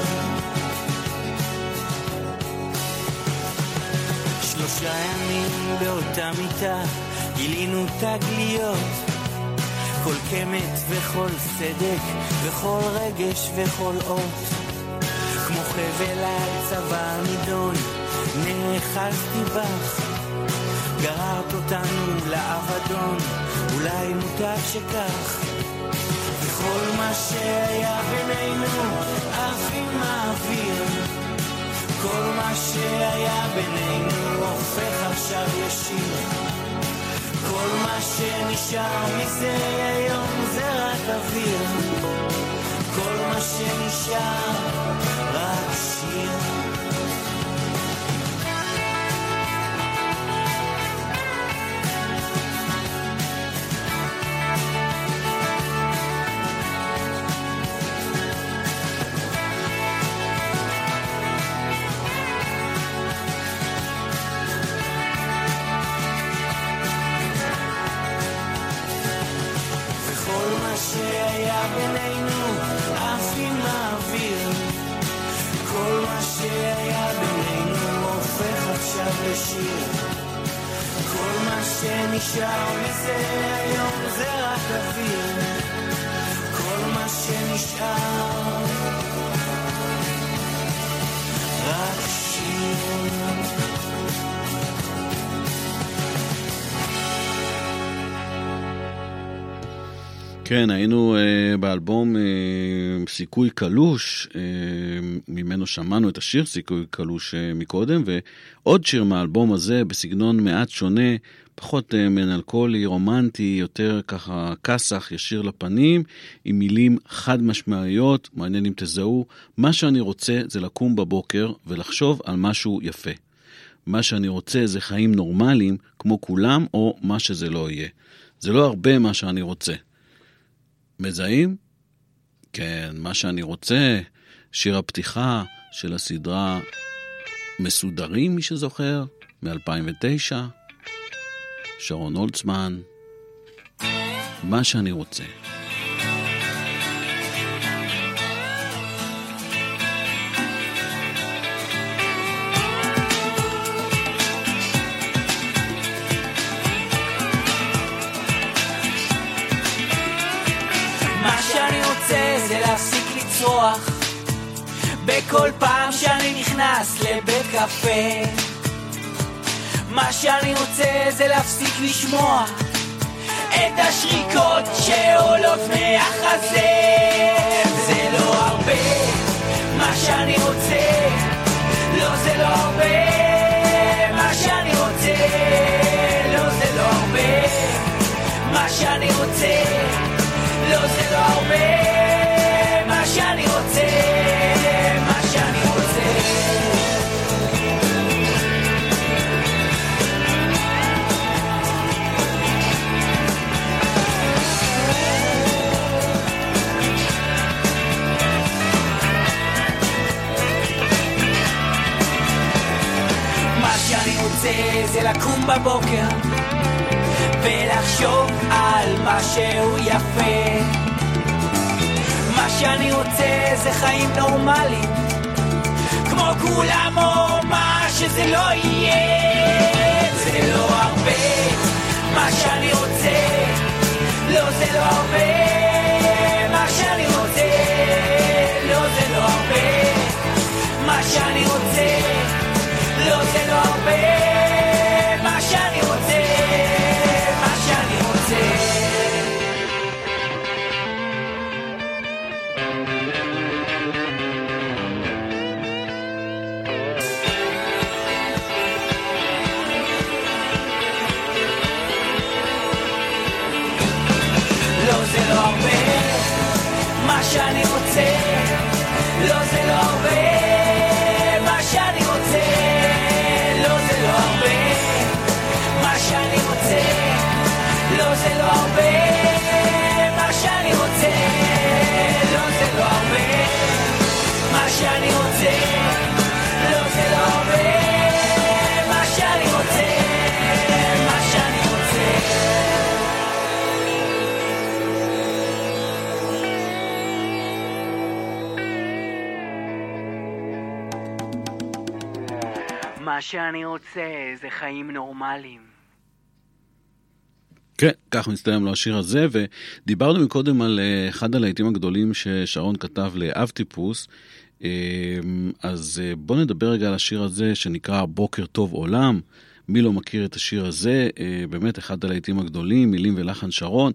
שלושה ימים באותה מיטה גילינו תגליות, כל קמת וכל סדק וכל רגש וכל אות, כמו חבל על צוואר נידון נאחזתי בך, גררת אותנו לאבדון, אולי מוטב שכך. וכל מה שהיה בינינו עף עם האוויר, כל מה שהיה בינינו הופך עכשיו לשיר. כל מה שנשאר מזה היום זה רק אוויר, כל מה שנשאר רק שיר. שהיה בינינו עף עם האוויר, כל מה שהיה בינינו הופך עכשיו לשיר. כל מה שנשאר מזה היום זה רק אוויר, כל מה שנשאר רק שיר. כן, היינו uh, באלבום uh, סיכוי קלוש, uh, ממנו שמענו את השיר סיכוי קלוש uh, מקודם, ועוד שיר מהאלבום הזה בסגנון מעט שונה, פחות uh, מנלכולי, רומנטי, יותר ככה כסח, ישיר לפנים, עם מילים חד משמעיות, מעניין אם תזהו. מה שאני רוצה זה לקום בבוקר ולחשוב על משהו יפה. מה שאני רוצה זה חיים נורמליים כמו כולם, או מה שזה לא יהיה. זה לא הרבה מה שאני רוצה. מזהים? כן, מה שאני רוצה, שיר הפתיחה של הסדרה מסודרים, מי שזוכר, מ-אלפיים ותשע, שרון הולצמן, מה שאני רוצה. מה שאני רוצה זה להפסיק לצרוח בכל פעם שאני נכנס לבית קפה, מה שאני רוצה זה להפסיק לשמוע את השריקות שעולות מהחזה. זה לא הרבה מה שאני רוצה, לא זה לא הרבה מה שאני רוצה, לא זה לא הרבה מה שאני רוצה, לא זה לא הרבה מה שאני רוצה, מה שאני רוצה. מה שאני רוצה זה לקום בבוקר ולחשוב על משהו יפה. מה שאני רוצה זה חיים נורמליים כמו כולם, או מה שזה לא יהיה. זה לא הרבה מה שאני רוצה, לא זה לא הרבה מה שאני רוצה, לא זה לא הרבה מה שאני רוצה, לא זה לא הרבה מה שאני רוצה, מה שאני רוצה. שאני רוצה, לא זה לא הרבה מה שאני רוצה, לא זה לא הרבה מה שאני רוצה, לא זה לא הרבה מה שאני רוצה, לא זה לא הרבה מה שאני רוצה, לא זה לא הרבה מה שאני רוצה, מה שאני רוצה. מה שאני רוצה זה חיים נורמליים. כן, כך מסתיים לו השיר הזה, ודיברנו מקודם על אחד הלהיטים הגדולים ששרון כתב לאב טיפוס, אז בוא נדבר רגע על השיר הזה שנקרא בוקר טוב עולם. מי לא מכיר את השיר הזה? באמת אחד הלהיטים הגדולים, מילים ולחן שרון,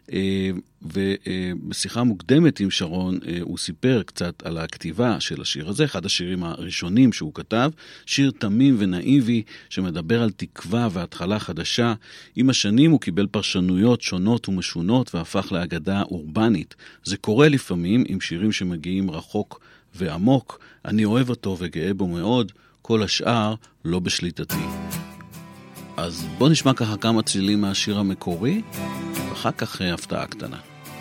ובשיחה מוקדמת עם שרון הוא סיפר קצת על הכתיבה של השיר הזה, אחד השירים הראשונים שהוא כתב, שיר תמים ונאיבי שמדבר על תקווה והתחלה חדשה. עם השנים הוא קיבל פרשנויות שונות ומשונות והפך לאגדה אורבנית. זה קורה לפעמים עם שירים שמגיעים רחוק ועמוק. אני אוהב אותו וגאה בו מאוד, כל השאר לא בשליטתי. אז בוא נשמע ככה כמה צלילים מהשיר המקורי, ואחר כך הפתעה קטנה.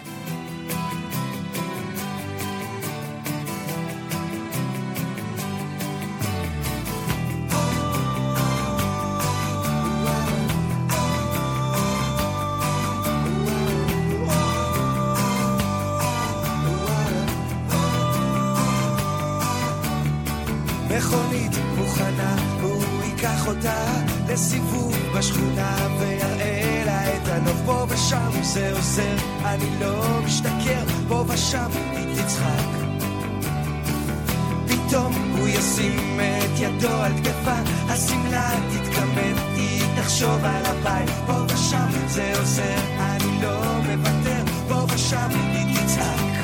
מכונית מוכנה, הוא ייקח אותה לסיבוב בשכונה ויראה לה את הנוף. פה ושם זה עוזר, אני לא משתכר, פה ושם היא תצחק. פתאום הוא ישים את ידו על כתפה, הסמלה תתכמת, היא תחשוב על הבית. פה ושם זה עוזר, אני לא מוותר, פה ושם היא תצחק.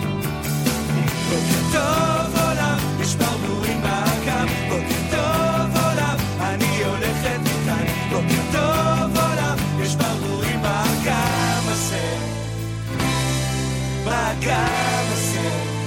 בוקר טוב עולם, יש ברבורים בעקם, בוקר טוב עולם, אני הולכת מכאן. בוקר טוב עולם, יש ברבורים בעקם הזה, בעקם הזה.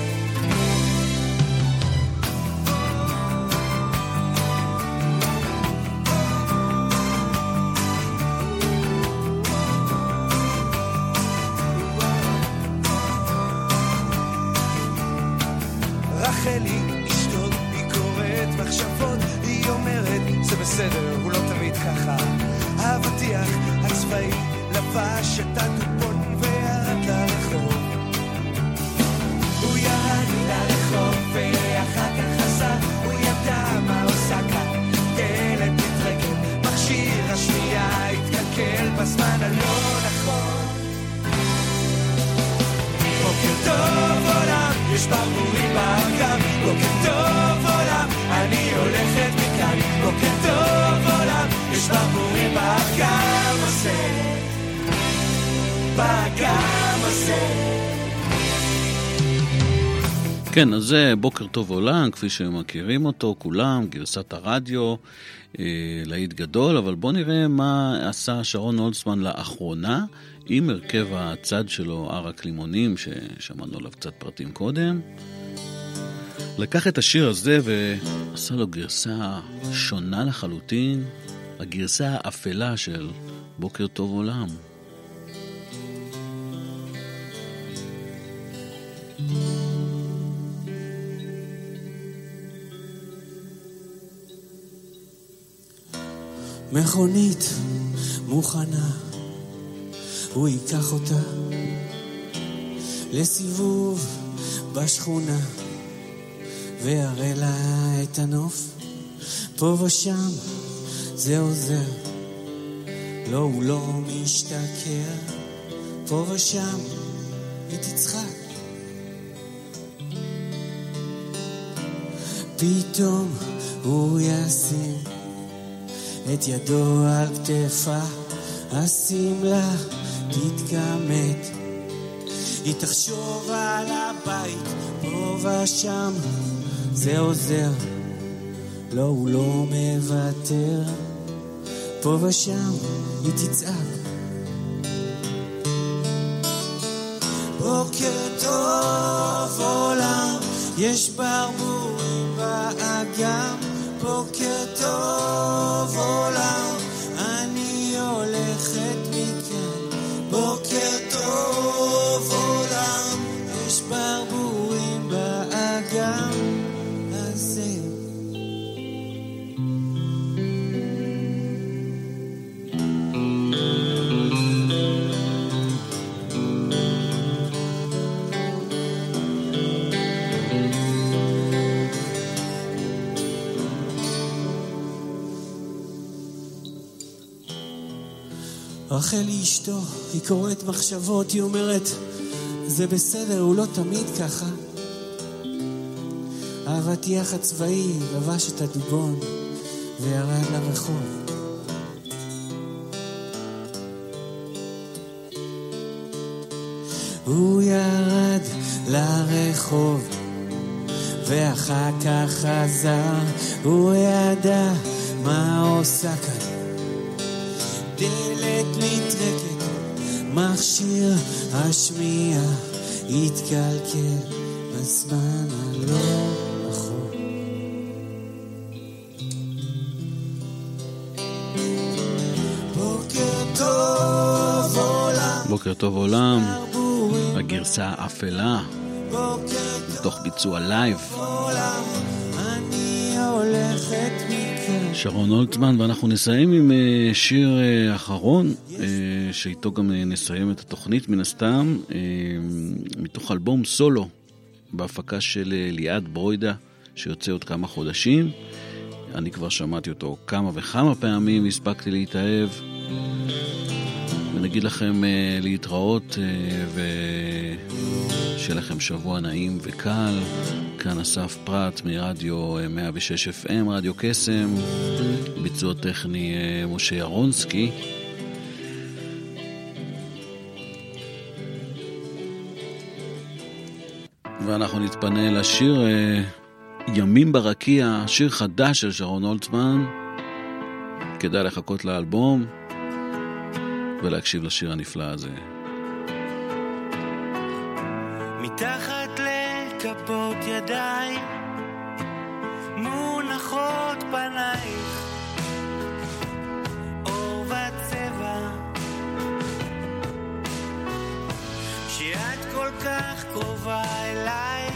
רחלי אשתו, היא קוראת מחשבות, היא אומרת זה בסדר, הוא לא תמיד ככה. האבטיח הצבאי לבש את הדופון וירד לרחוב. הוא ירד לרחוב ואחר כך חזר, הוא ידע מה עושה כאן, דלת מתרגל, מכשיר השמיעה התקלקל בזמן הלא נכון. בוקר טוב עולם, יש ברבורים בעקם, בוקר כן, אז זה בוקר טוב עולם, כפי שמכירים אותו, כולם, גרסת הרדיו, אה, להיט גדול, אבל בוא נראה מה עשה שרון הולצמן לאחרונה, עם הרכב הצד שלו, ערק לימונים, ששמענו עליו קצת פרטים קודם. לקח את השיר הזה ועשה לו גרסה שונה לחלוטין, הגרסה האפלה של בוקר טוב עולם. מכונית מוכנה, הוא ייקח אותה לסיבוב בשכונה ויראה לה את הנוף פה ושם, זה עוזר, לא הוא לא משתכר, פה ושם היא תצחק, פתאום הוא ישים את ידו על כתפה, השמלה תתגמת, היא תחשוב על הבית פה ושם, זה עוזר, לא הוא לא מוותר, פה ושם היא תצעק, בוקר טוב עולם, יש ברבורים באגם, בוקר טוב עולם, אני הולכת מכאן, בוקר טוב עולם, יש ברבורים באגם הזה. רחל היא אשתו, היא קוראת מחשבות, היא אומרת, זה בסדר, הוא לא תמיד ככה. האבטיח הצבאי לבש את הדובון וירד לרחוב. הוא ירד לרחוב ואחר כך חזר, הוא ידע מה עושה כאן, דלת נטרקת, מכשיר השמיע התקלקל בזמן הלא נכון. בוקר טוב עולם, בוקר טוב עולם, הגרסה האפלה, בתוך ביצוע לייב, אני הולכת מכאן. שרון הולצמן, ואנחנו נסיים עם שיר אחרון, שאיתו גם נסיים את התוכנית מן הסתם, מתוך אלבום סולו, בהפקה של ליעד ברוידה, שיוצא עוד כמה חודשים. אני כבר שמעתי אותו כמה וכמה פעמים, הספקתי להתאהב, ונגיד לכם להתראות, ושיהיה לכם שבוע נעים וקל. כאן אסף פרט מרדיו מאה ושש אף אם, רדיו קסם, ביצוע טכני משה ירונסקי. ואנחנו נתפנה לשיר ימים ברקיע, שיר חדש של שרון הולצמן. כדאי לחכות לאלבום ולהקשיב לשיר הנפלא הזה. מתחת לכפות ידיים מונחות פנייך, אור וצבע, שאת כל כך קרובה אליי,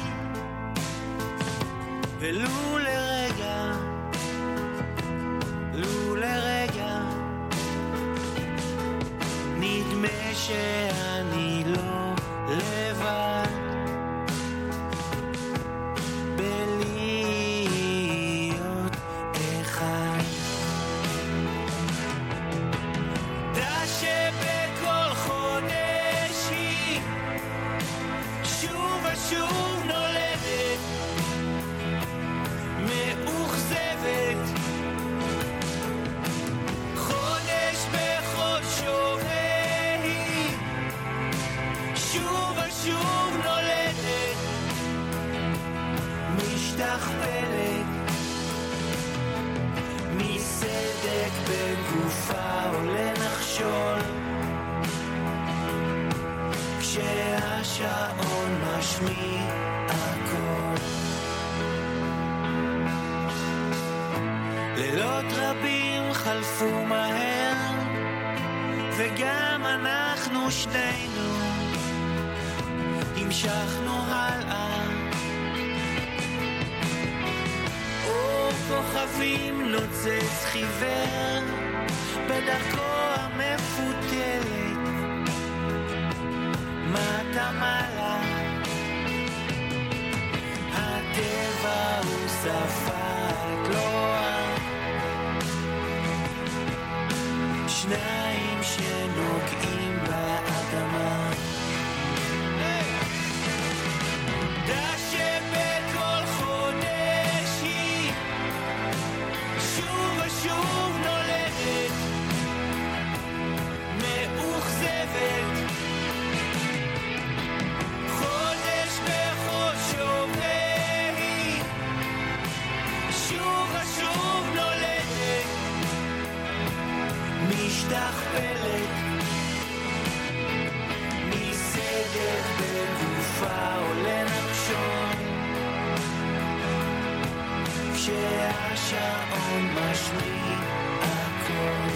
ולו לרגע, לו לרגע נדמה שאני לא לבד בלהיות אחד. דע שבכל חודש היא שוב ושוב נולדת, מאוכזבת, חודש בחודשו והיא בגופה עולה נחשול, כשהשעון משמיע הכל. לילות רבים חלפו מהר, וגם אנחנו שנינו המשכנו הלאה. אור כוכבים נוצץ חיוור בדרכו המפותלת מטה מעלה. הטבע הוא שפת לועה, שניים שנוגעים באדמה. שבכל חודש היא שוב ושוב נולדת מאוכזבת, חודש בחודשו והיא שוב ושוב נולדת משתכפלת, מסגת בגופה עולה נחשון, כשהשעון משמיע הכל.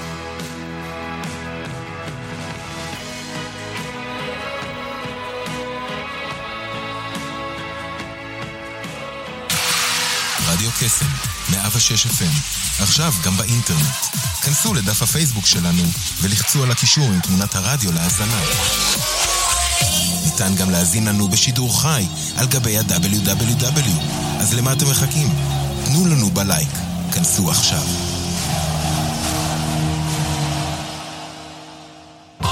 רדיו קסם, מאה ושש אף אם, עכשיו גם באינטרנט. כנסו לדף הפייסבוק שלנו ולחצו על הקישור עם תמונת הרדיו להאזנה. ניתן גם להזין לנו בשידור חי על גבי ה-דאבליו דאבליו דאבליו. אז למה אתם מחכים? תנו לנו בלייק. כנסו עכשיו.